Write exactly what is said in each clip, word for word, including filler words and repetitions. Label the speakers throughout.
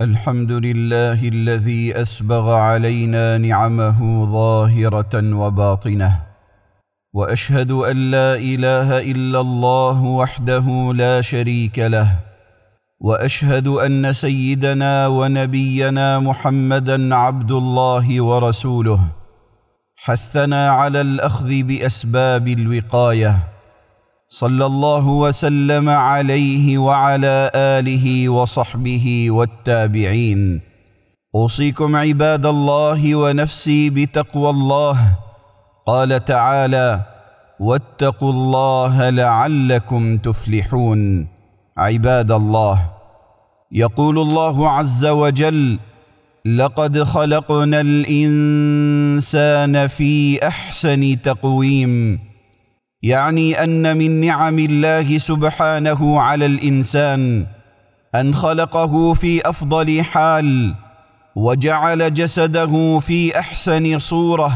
Speaker 1: الحمد لله الذي أسبغ علينا نعمه ظاهرة وباطنة، وأشهد أن لا إله إلا الله وحده لا شريك له، وأشهد أن سيدنا ونبينا محمدًا عبد الله ورسوله، حثنا على الأخذ بأسباب الوقاية، صلى الله وسلم عليه وعلى آله وصحبه والتابعين. أوصيكم عباد الله ونفسي بتقوى الله. قال تعالى: واتقوا الله لعلكم تفلحون. عباد الله، يقول الله عز وجل: لقد خلقنا الإنسان في أحسن تقويم، يعني أن من نعم الله سبحانه على الإنسان أن خلقه في أفضل حال، وجعل جسده في أحسن صورة،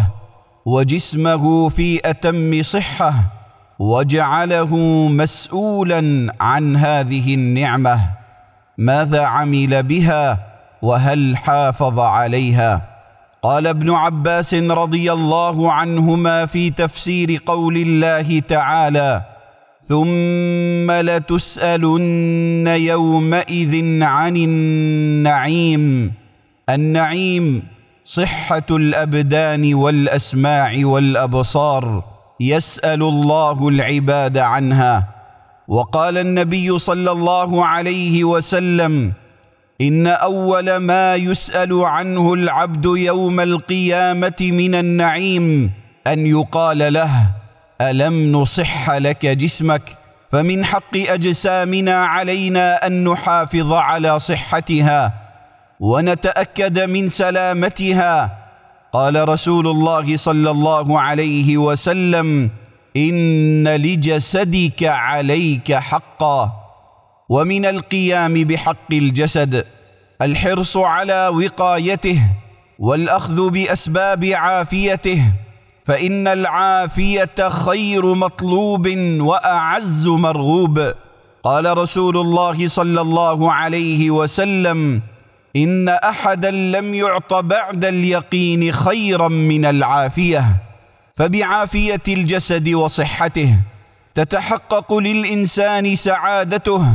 Speaker 1: وجسمه في أتم صحة، وجعله مسؤولا عن هذه النعمة. ماذا عمل بها وهل حافظ عليها؟ قال ابن عباس رضي الله عنهما في تفسير قول الله تعالى: ثم لتسألن يومئذ عن النعيم. النعيم صحة الأبدان والأسماع والأبصار، يسأل الله العباد عنها. وقال النبي صلى الله عليه وسلم: إن أول ما يسأل عنه العبد يوم القيامة من النعيم أن يقال له: ألم نصح لك جسمك؟ فمن حق أجسامنا علينا أن نحافظ على صحتها ونتأكد من سلامتها. قال رسول الله صلى الله عليه وسلم: إن لجسدك عليك حقا. ومن القيام بحق الجسد الحرص على وقايته والأخذ بأسباب عافيته، فإن العافية خير مطلوب وأعز مرغوب. قال رسول الله صلى الله عليه وسلم: إن أحدًا لم يعط بعد اليقين خيرًا من العافية. فبعافية الجسد وصحته تتحقق للإنسان سعادته،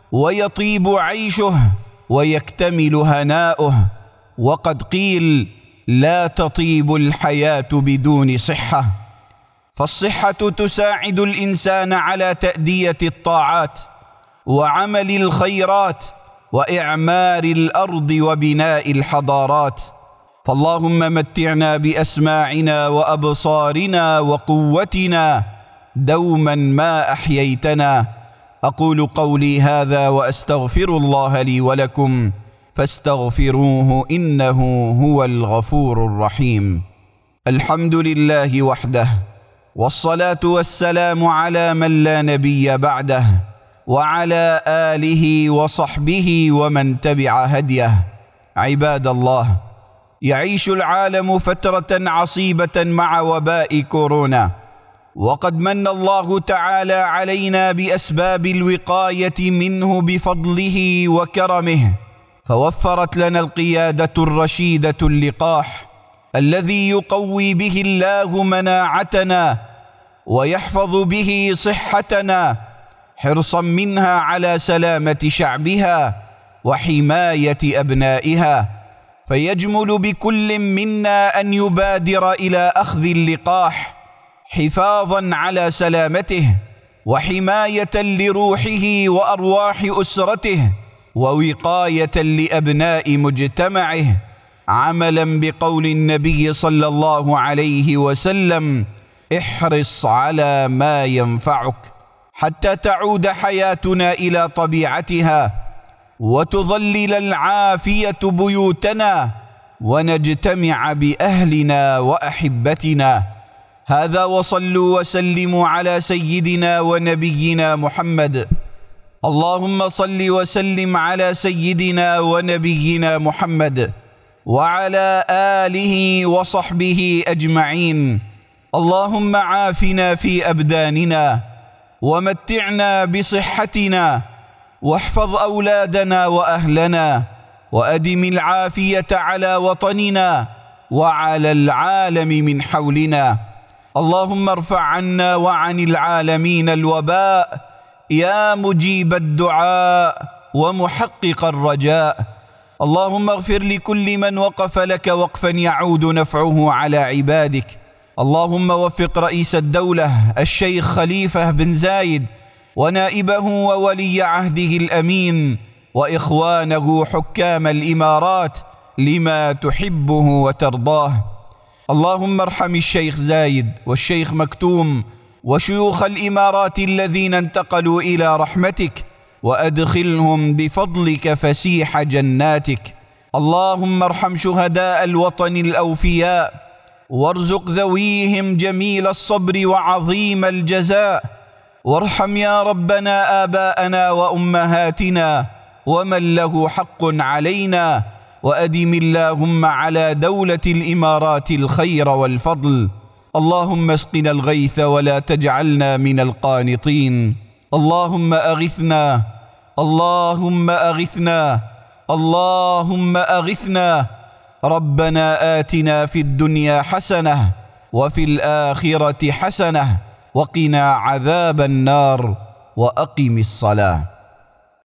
Speaker 1: ويطيب عيشه، ويكتمل هناؤه. وقد قيل: لا تطيب الحياة بدون صحة. فالصحة تساعد الإنسان على تأدية الطاعات وعمل الخيرات وإعمار الأرض وبناء الحضارات. فاللهم متعنا بأسماعنا وأبصارنا وقوتنا دوما ما أحييتنا. أقول قولي هذا وأستغفر الله لي ولكم، فاستغفروه إنه هو الغفور الرحيم. الحمد لله وحده، والصلاة والسلام على من لا نبي بعده، وعلى آله وصحبه ومن تبع هديه. عباد الله، يعيش العالم فترة عصيبة مع وباء كورونا، وقد من الله تعالى علينا بأسباب الوقاية منه بفضله وكرمه، فوفرت لنا القيادة الرشيدة اللقاح الذي يقوي به الله مناعتنا ويحفظ به صحتنا، حرصا منها على سلامة شعبها وحماية أبنائها. فيجمل بكل منا أن يبادر إلى أخذ اللقاح حفاظا على سلامته، وحماية لروحه وأرواح أسرته، ووقاية لأبناء مجتمعه، عملا بقول النبي صلى الله عليه وسلم: احرص على ما ينفعك حتى تعود حياتنا إلى طبيعتها، وتظلل العافية بيوتنا، ونجتمع بأهلنا وأحبتنا. هذا، وصلوا وسلموا على سيدنا ونبينا محمد. اللهم صل وسلم على سيدنا ونبينا محمد وعلى آله وصحبه أجمعين. اللهم عافنا في أبداننا، ومتعنا بصحتنا، واحفظ أولادنا وأهلنا، وأدم العافية على وطننا وعلى العالم من حولنا. اللهم ارفع عنا وعن العالمين الوباء يا مجيب الدعاء ومحقق الرجاء. اللهم اغفر لكل من وقف لك وقفا يعود نفعه على عبادك. اللهم وفق رئيس الدولة الشيخ خليفة بن زايد ونائبه وولي عهده الأمين وإخوانه حكام الإمارات لما تحبه وترضاه. اللهم ارحم الشيخ زايد والشيخ مكتوم وشيوخ الإمارات الذين انتقلوا إلى رحمتك وأدخلهم بفضلك فسيح جناتك. اللهم ارحم شهداء الوطن الأوفياء وارزق ذويهم جميل الصبر وعظيم الجزاء. وارحم يا ربنا آباءنا وأمهاتنا ومن له حق علينا، وأدم اللهم على دولة الإمارات الخير والفضل. اللهم اسقنا الغيث ولا تجعلنا من القانطين. اللهم أغثنا اللهم أغثنا اللهم أغثنا. ربنا آتنا في الدنيا حسنة وفي الآخرة حسنة وقنا عذاب النار وأقم الصلاة.